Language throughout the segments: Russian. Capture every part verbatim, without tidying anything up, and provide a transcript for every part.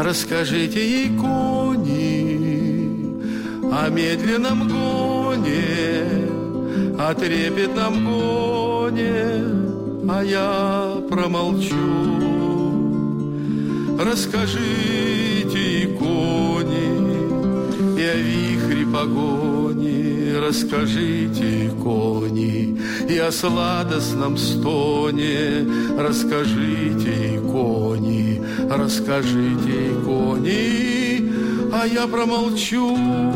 Расскажите ей, кони, о медленном гоне, о трепетном гоне, а я промолчу. Расскажите ей, кони, и о вихре погони. Расскажите, кони, и о сладостном стоне. Расскажите, кони, расскажите, кони, а я промолчу.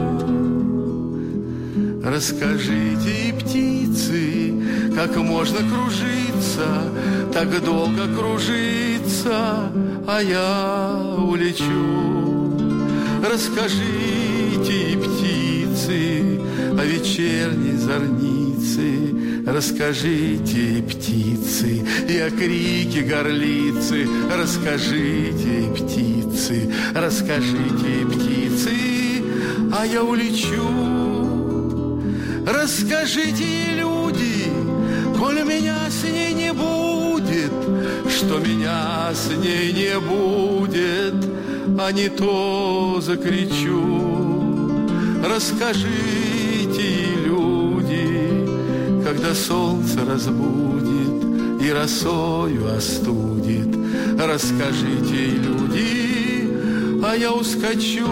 Расскажите, птицы, как можно кружиться, так долго кружиться, а я улечу. Расскажите, птицы, о вечерней зорнице. Расскажите, птицы, и о крике горлицы. Расскажите, птицы, расскажите, птицы, а я улечу. Расскажите, люди, коль меня с ней не будет, что меня с ней не будет, а не то закричу. Расскажите, люди, когда солнце разбудит и росою остудит. Расскажите, люди, а я ускочу.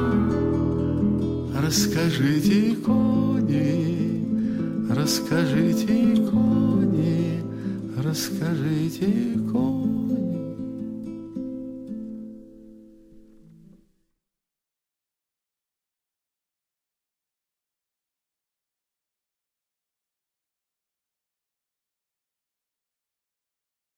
Расскажите, кони, расскажите, кони, расскажите, кони.